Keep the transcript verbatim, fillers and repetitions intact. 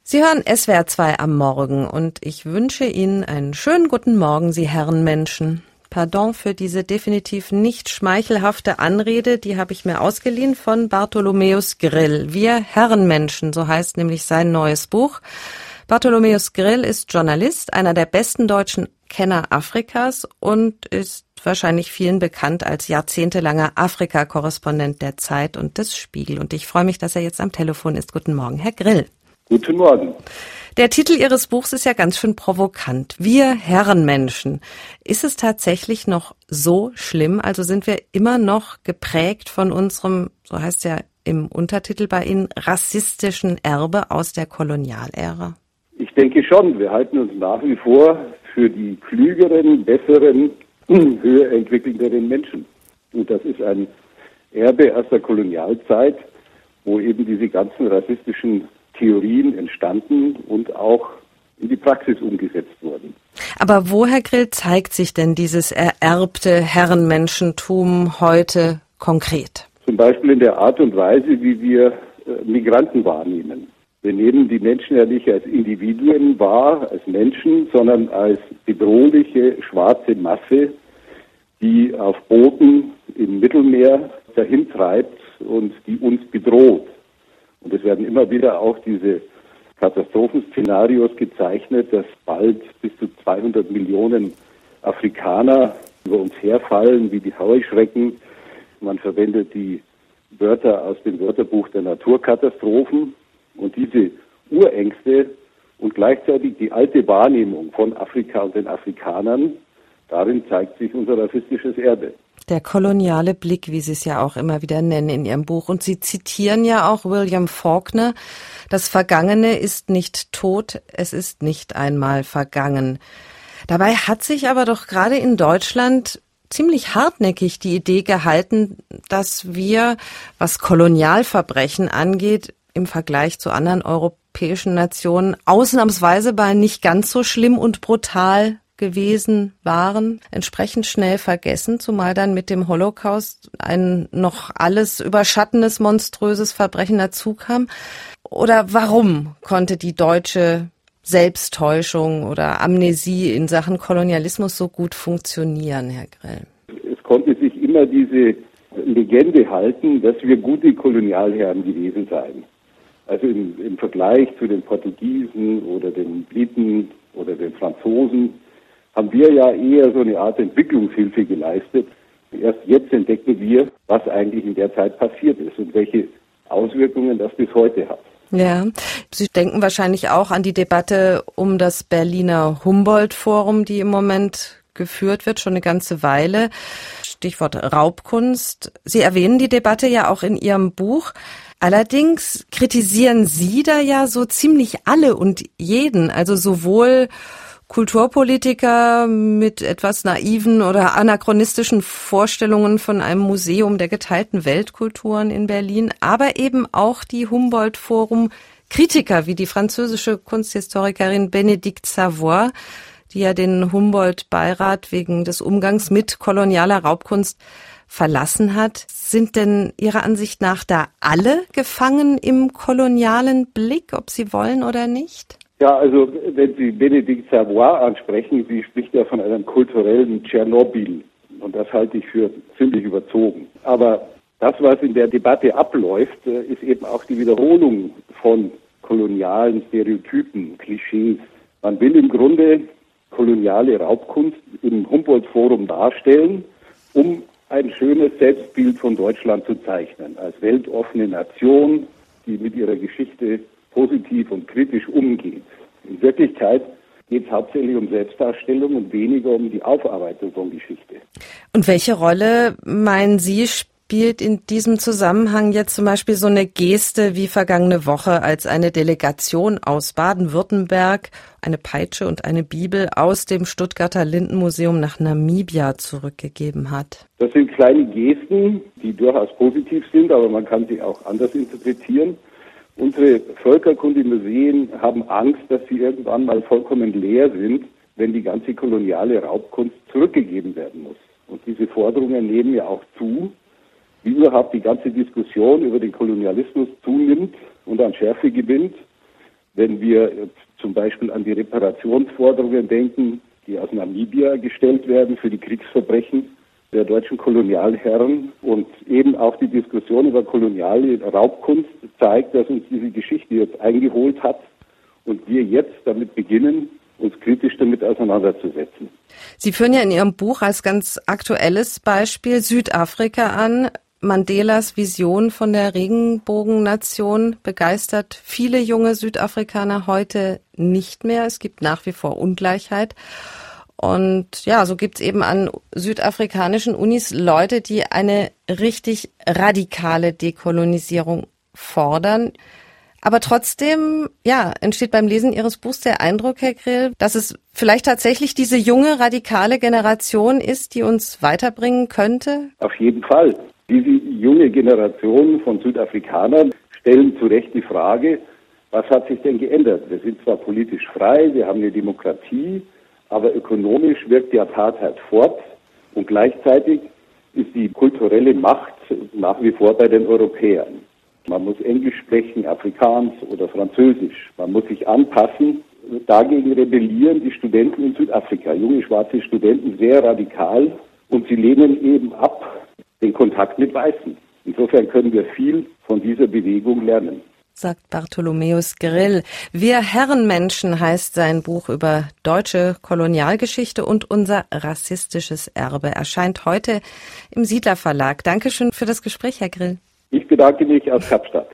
Sie hören S W R zwei am Morgen und ich wünsche Ihnen einen schönen guten Morgen, Sie Herrenmenschen. Pardon für diese definitiv nicht schmeichelhafte Anrede, die habe ich mir ausgeliehen von Bartholomäus Grill. Wir Herrenmenschen, so heißt nämlich sein neues Buch. Bartholomäus Grill ist Journalist, einer der besten deutschen Kenner Afrikas und ist wahrscheinlich vielen bekannt als jahrzehntelanger Afrika-Korrespondent der Zeit und des Spiegel. Und ich freue mich, dass er jetzt am Telefon ist. Guten Morgen, Herr Grill. Guten Morgen. Der Titel Ihres Buchs ist ja ganz schön provokant. Wir Herrenmenschen. Ist es tatsächlich noch so schlimm? Also sind wir immer noch geprägt von unserem, so heißt es ja im Untertitel bei Ihnen, rassistischen Erbe aus der Kolonialära? Ich denke schon. Wir halten uns nach wie vor für die klügeren, besseren, höher entwickelnderen Menschen. Und das ist ein Erbe aus der Kolonialzeit, wo eben diese ganzen rassistischen Theorien entstanden und auch in die Praxis umgesetzt wurden. Aber wo, Herr Grill, zeigt sich denn dieses ererbte Herrenmenschentum heute konkret? Zum Beispiel in der Art und Weise, wie wir äh, Migranten wahrnehmen. Wir nehmen die Menschen ja nicht als Individuen wahr, als Menschen, sondern als bedrohliche schwarze Masse, die auf Booten im Mittelmeer dahintreibt und die uns bedroht. Und es werden immer wieder auch diese Katastrophenszenarios gezeichnet, dass bald bis zu zweihundert Millionen Afrikaner über uns herfallen, wie die Heuschrecken. Man verwendet die Wörter aus dem Wörterbuch der Naturkatastrophen. Und diese Urängste und gleichzeitig die alte Wahrnehmung von Afrika und den Afrikanern, darin zeigt sich unser rassistisches Erbe. Der koloniale Blick, wie Sie es ja auch immer wieder nennen in Ihrem Buch. Und Sie zitieren ja auch William Faulkner. Das Vergangene ist nicht tot, es ist nicht einmal vergangen. Dabei hat sich aber doch gerade in Deutschland ziemlich hartnäckig die Idee gehalten, dass wir, was Kolonialverbrechen angeht, im Vergleich zu anderen europäischen Nationen ausnahmsweise bei nicht ganz so schlimm und brutal gewesen waren, entsprechend schnell vergessen, zumal dann mit dem Holocaust ein noch alles überschattendes, monströses Verbrechen dazu kam. Oder warum konnte die deutsche Selbsttäuschung oder Amnesie in Sachen Kolonialismus so gut funktionieren, Herr Grill? Es konnte sich immer diese Legende halten, dass wir gute Kolonialherren gewesen seien. Also im, im Vergleich zu den Portugiesen oder den Briten oder den Franzosen haben wir ja eher so eine Art Entwicklungshilfe geleistet. Erst jetzt entdecken wir, was eigentlich in der Zeit passiert ist und welche Auswirkungen das bis heute hat. Ja, Sie denken wahrscheinlich auch an die Debatte um das Berliner Humboldt-Forum, die im Moment geführt wird, schon eine ganze Weile. Stichwort Raubkunst. Sie erwähnen die Debatte ja auch in Ihrem Buch. Allerdings kritisieren Sie da ja so ziemlich alle und jeden, also sowohl Kulturpolitiker mit etwas naiven oder anachronistischen Vorstellungen von einem Museum der geteilten Weltkulturen in Berlin, aber eben auch die Humboldt-Forum-Kritiker wie die französische Kunsthistorikerin Bénédicte Savoy, die ja den Humboldt-Beirat wegen des Umgangs mit kolonialer Raubkunst verlassen hat. Sind denn Ihrer Ansicht nach da alle gefangen im kolonialen Blick, ob sie wollen oder nicht? Ja, also wenn Sie Bénédicte Savoy ansprechen, sie spricht ja von einem kulturellen Tschernobyl. Und das halte ich für ziemlich überzogen. Aber das, was in der Debatte abläuft, ist eben auch die Wiederholung von kolonialen Stereotypen, Klischees. Man will im Grunde koloniale Raubkunst im Humboldt-Forum darstellen, um ein schönes Selbstbild von Deutschland zu zeichnen, als weltoffene Nation, die mit ihrer Geschichte positiv und kritisch umgeht. In Wirklichkeit geht es hauptsächlich um Selbstdarstellung und weniger um die Aufarbeitung von Geschichte. Und welche Rolle, meinen Sie, spielt in diesem Zusammenhang jetzt zum Beispiel so eine Geste wie vergangene Woche, als eine Delegation aus Baden-Württemberg eine Peitsche und eine Bibel aus dem Stuttgarter Lindenmuseum nach Namibia zurückgegeben hat? Das sind kleine Gesten, die durchaus positiv sind, aber man kann sie auch anders interpretieren. Unsere Völkerkundemuseen haben Angst, dass sie irgendwann mal vollkommen leer sind, wenn die ganze koloniale Raubkunst zurückgegeben werden muss. Und diese Forderungen nehmen ja auch zu, wie überhaupt die ganze Diskussion über den Kolonialismus zunimmt und an Schärfe gewinnt, Wenn wir zum Beispiel an die Reparationsforderungen denken, die aus Namibia gestellt werden für die Kriegsverbrechen der deutschen Kolonialherren und eben auch die Diskussion über koloniale Raubkunst zeigt, dass uns diese Geschichte jetzt eingeholt hat und wir jetzt damit beginnen, uns kritisch damit auseinanderzusetzen. Sie führen ja in Ihrem Buch als ganz aktuelles Beispiel Südafrika an. Mandelas Vision von der Regenbogennation begeistert viele junge Südafrikaner heute nicht mehr. Es gibt nach wie vor Ungleichheit. Und ja, so gibt's eben an südafrikanischen Unis Leute, die eine richtig radikale Dekolonisierung fordern. Aber trotzdem, ja, entsteht beim Lesen Ihres Buchs der Eindruck, Herr Grill, dass es vielleicht tatsächlich diese junge, radikale Generation ist, die uns weiterbringen könnte? Auf jeden Fall. Diese junge Generation von Südafrikanern stellen zu Recht die Frage, was hat sich denn geändert? Wir sind zwar politisch frei, wir haben eine Demokratie, aber ökonomisch wirkt die Apartheid fort und gleichzeitig ist die kulturelle Macht nach wie vor bei den Europäern. Man muss Englisch sprechen, Afrikaans oder Französisch. Man muss sich anpassen. Dagegen rebellieren die Studenten in Südafrika, junge schwarze Studenten, sehr radikal und sie lehnen eben ab den Kontakt mit Weißen. Insofern können wir viel von dieser Bewegung lernen, sagt Bartholomäus Grill. Wir Herrenmenschen heißt sein Buch über deutsche Kolonialgeschichte und unser rassistisches Erbe. Erscheint heute im Siedler Verlag. Dankeschön für das Gespräch, Herr Grill. Ich bedanke mich aus Kapstadt.